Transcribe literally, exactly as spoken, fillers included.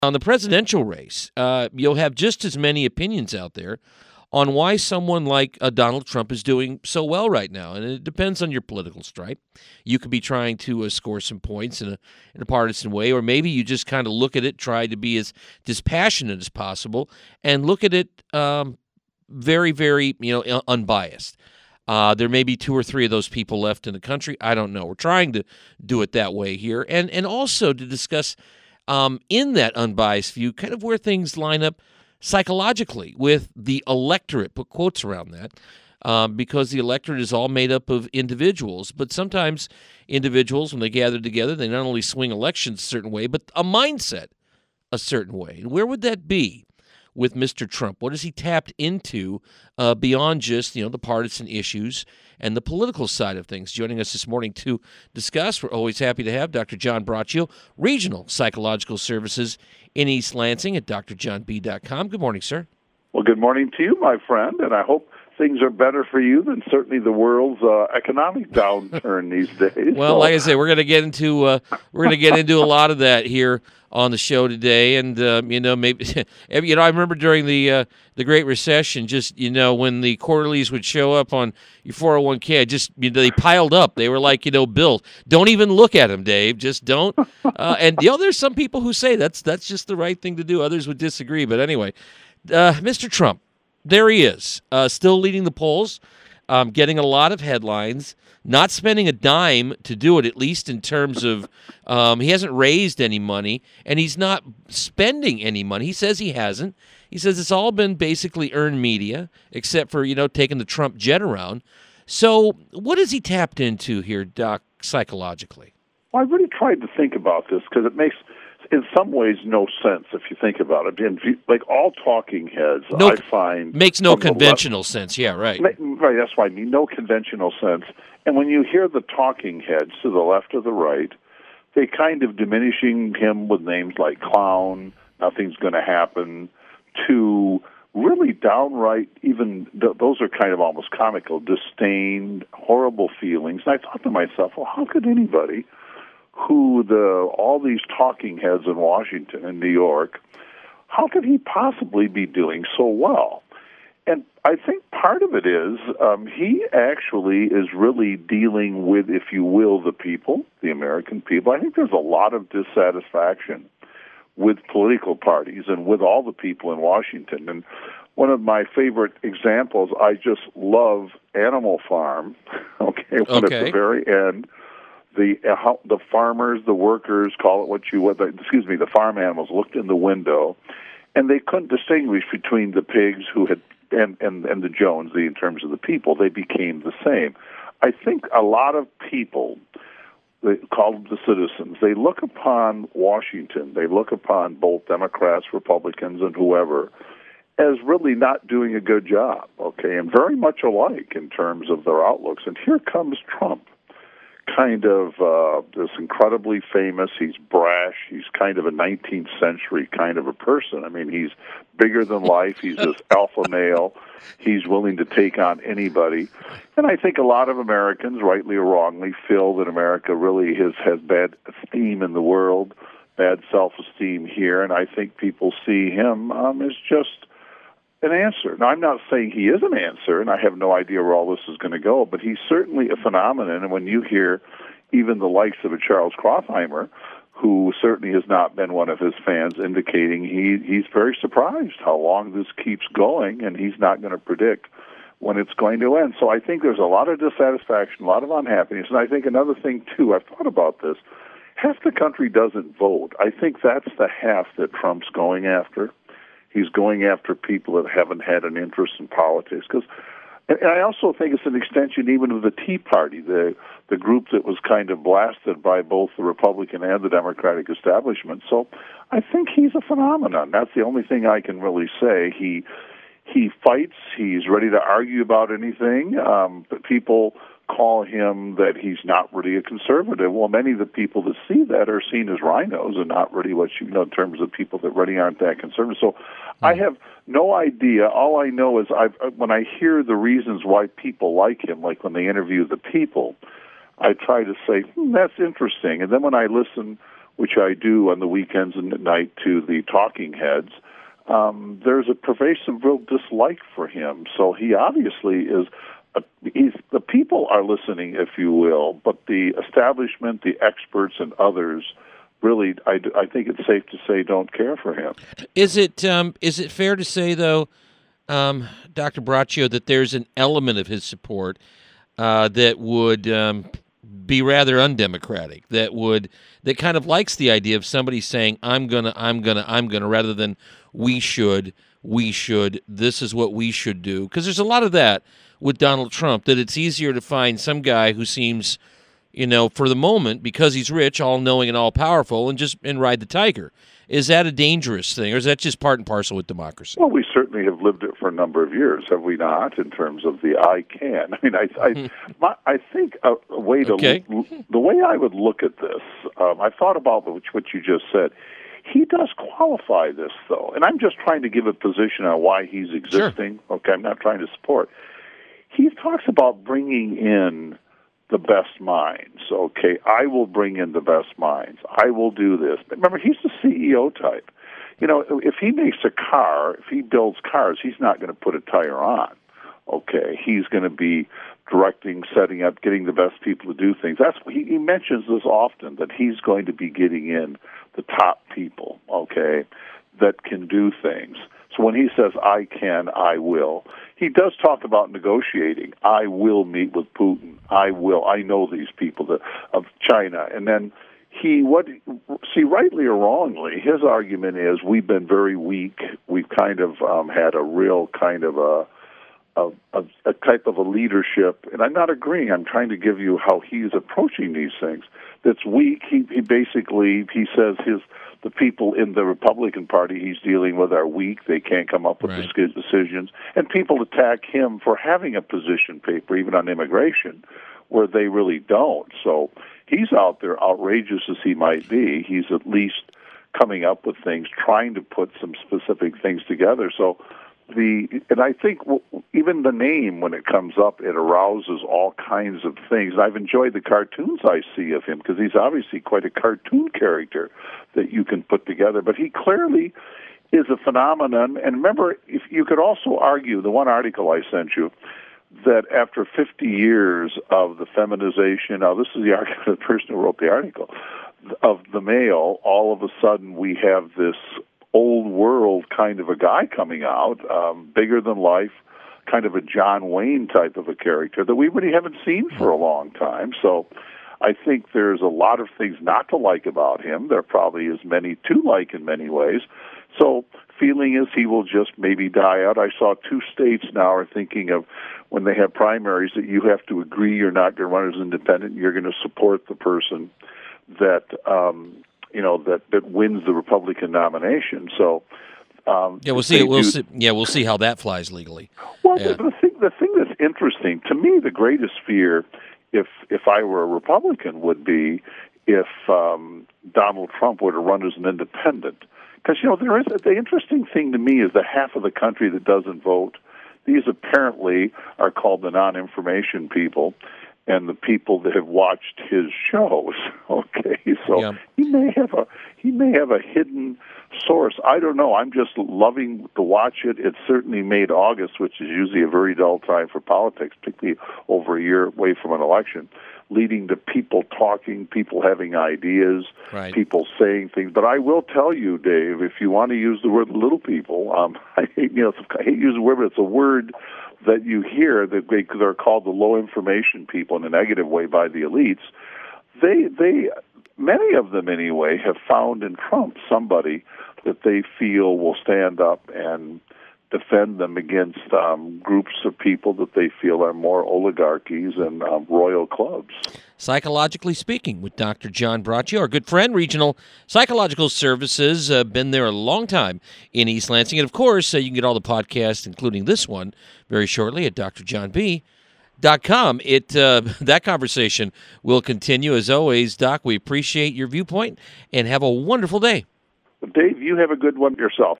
On the presidential race, uh, you'll have just as many opinions out there on why someone like uh, Donald Trump is doing so well right now. And it depends on your political stripe. You could be trying to uh, score some points in a, in a partisan way, or maybe you just kind of look at it, try to be as dispassionate as possible, and look at it um, very, very, you know, unbiased. Uh, there may be two or three of those people left in the country. I don't know. We're trying to do it that way here. And, and also to discuss um, in that unbiased view kind of where things line up psychologically with the electorate, put quotes around that, um, because the electorate is all made up of individuals. But sometimes individuals, when they gather together, they not only swing elections a certain way, but a mindset a certain way. And where would that be with Mister Trump? What has he tapped into uh, beyond just, you know, the partisan issues and the political side of things? Joining us this morning to discuss, we're always happy to have Doctor John Braccio, Regional Psychological Services in East Lansing at d r john b dot com. Good morning, sir. Well, good morning to you, my friend, and I hope things are better for you than certainly the world's uh, economic downturn these days. Well, so. like I say, we're going to get into uh, we're going to get into a lot of that here on the show today, and uh, you know, maybe you know, I remember during the uh, the Great Recession, just you know, when the quarterlies would show up on your four oh one k, I just you know, they piled up. They were like, you know, Bill, don't even look at them, Dave. Just don't. Uh, and you know, there's some people who say that's that's just the right thing to do. Others would disagree, but anyway, uh, Mister Trump, there he is, uh, still leading the polls, um, getting a lot of headlines. Not spending a dime to do it, at least in terms of um, he hasn't raised any money, and he's not spending any money. He says he hasn't. He says it's all been basically earned media, except for, you know, taking the Trump jet around. So what has he tapped into here, Doc, psychologically? Well, I really tried to think about this because it makes, in some ways, no sense if you think about it. And like all talking heads, no, I find makes no conventional left, sense. Yeah, right. Right. That's why I mean no conventional sense. And when you hear the talking heads to the left or the right, they kind of diminishing him with names like clown, nothing's going to happen, to really downright, even th- those are kind of almost comical, disdain, horrible feelings. And I thought to myself, well, how could anybody who the all these talking heads in Washington and New York, how could he possibly be doing so well? And I think part of it is um, he actually is really dealing with, if you will, the people, the American people. I think there's a lot of dissatisfaction with political parties and with all the people in Washington. And one of my favorite examples, I just love Animal Farm, okay, when okay. at the very end, the uh, how, the farmers, the workers, call it what you want, excuse me, the farm animals looked in the window, and they couldn't distinguish between the pigs who had And, and, and the Jones, the, in terms of the people, they became the same. I think a lot of people, they call them the citizens, they look upon Washington, they look upon both Democrats, Republicans, and whoever, as really not doing a good job, okay, and very much alike in terms of their outlooks. And here comes Trump, kind of uh, this incredibly famous, he's brash, he's kind of a nineteenth century kind of a person. I mean, he's bigger than life, he's this alpha male, he's willing to take on anybody. And I think a lot of Americans, rightly or wrongly, feel that America really has, has bad esteem in the world, bad self-esteem here, and I think people see him um, as just an answer. Now, I'm not saying he is an answer, and I have no idea where all this is going to go, but he's certainly a phenomenon. And when you hear even the likes of a Charles Krauthammer, who certainly has not been one of his fans, indicating he he's very surprised how long this keeps going, and he's not going to predict when it's going to end. So I think there's a lot of dissatisfaction, a lot of unhappiness. And I think another thing, too, I've thought about this, half the country doesn't vote. I think that's the half that Trump's going after. He's going after people that haven't had an interest in politics. Because, and I also think it's an extension even of the Tea Party, the the group that was kind of blasted by both the Republican and the Democratic establishment. So I think he's a phenomenon. That's the only thing I can really say. He he fights. He's ready to argue about anything. Um, but people call him that he's not really a conservative. Well, many of the people that see that are seen as rhinos and not really what you know in terms of people that really aren't that conservative. So mm-hmm. I have no idea. All I know is I've, when I hear the reasons why people like him, like when they interview the people, I try to say, hmm, that's interesting. And then when I listen which I do on the weekends and at night to the talking heads, um, there's a pervasive real dislike for him. So he obviously is, a, he's, the people are listening, if you will, but the establishment, the experts, and others really, I, I think it's safe to say, don't care for him. Is it um, is it fair to say, though, um, Doctor Braccio, that there's an element of his support uh, that would um, be rather undemocratic, that would that kind of likes the idea of somebody saying, I'm gonna, I'm gonna, I'm gonna, rather than we should, we should, this is what we should do? Because there's a lot of that with Donald Trump, that it's easier to find some guy who seems, you know, for the moment, because he's rich, all-knowing and all-powerful, and just and ride the tiger. Is that a dangerous thing, or is that just part and parcel with democracy? Well, we certainly have lived it for a number of years, have we not, in terms of the I can. I mean, I I, my, I think a, a way to, okay. the way I would look at this, um, I thought about what you just said. He does qualify this, though, and I'm just trying to give a position on why he's existing. Sure. Okay, I'm not trying to support. He talks about bringing in the best minds. Okay, I will bring in the best minds. I will do this. But remember, he's the C E O type. You know, if he makes a car, if he builds cars, he's not going to put a tire on. Okay, he's going to be directing, setting up, getting the best people to do things. That's he, he mentions this often, that he's going to be getting in the top people. Okay, that can do things. So when he says, I can, I will, he does talk about negotiating. I will meet with Putin. I will. I know these people that, of China. And then he, what, see, rightly or wrongly, his argument is we've been very weak. We've kind of um, had a real kind of a, a, a, a type of a leadership. And I'm not agreeing. I'm trying to give you how he's approaching these things. That's weak. He, he basically, he says his, the people in the Republican Party he's dealing with are weak. They can't come up with right. decisions. And people attack him for having a position paper, even on immigration, where they really don't. So he's out there, outrageous as he might be. He's at least coming up with things, trying to put some specific things together. So the and I think even the name, when it comes up, it arouses all kinds of things. I've enjoyed the cartoons I see of him, because he's obviously quite a cartoon character that you can put together. But he clearly is a phenomenon. And remember, if you could also argue, the one article I sent you, that after fifty years of the feminization, now this is the argument of the person who wrote the article, of the male, all of a sudden we have this old world kind of a guy coming out, um, bigger than life, kind of a John Wayne type of a character that we really haven't seen for a long time. So I think there's a lot of things not to like about him. There probably is many to like in many ways. So feeling is he will just maybe die out. I saw two states now are thinking of, when they have primaries, that you have to agree you're not going to run as independent. You're going to support the person that um, you know that, that wins the Republican nomination. So um, yeah, we'll see. We'll do, see. Yeah, we'll see how that flies legally. Well, yeah. the, the thing the thing that's interesting to me, the greatest fear, if if I were a Republican, would be if um, Donald Trump were to run as an independent. Because, you know, there is the interesting thing to me is the half of the country that doesn't vote. These apparently are called the non-information people, and the people that have watched his shows. Okay, so yeah. he may have a he may have a hidden source. I don't know. I'm just loving to watch it. It certainly made August, which is usually a very dull time for politics, particularly over a year away from an election, leading to people talking, people having ideas, right. people saying things. But I will tell you, Dave, if you want to use the word little people, um, I hate you know I hate using the word, but it's a word that you hear that they, they're called the low information people in a negative way by the elites. They they many of them anyway have found in Trump somebody that they feel will stand up and defend them against um, groups of people that they feel are more oligarchies and um, royal clubs. Psychologically Speaking with Doctor John Braccio, our good friend, Regional Psychological Services, uh, been there a long time in East Lansing. And, of course, uh, you can get all the podcasts, including this one, very shortly at d r john b dot com. It uh, that conversation will continue. As always, Doc, we appreciate your viewpoint, and have a wonderful day. Dave, you have a good one yourself.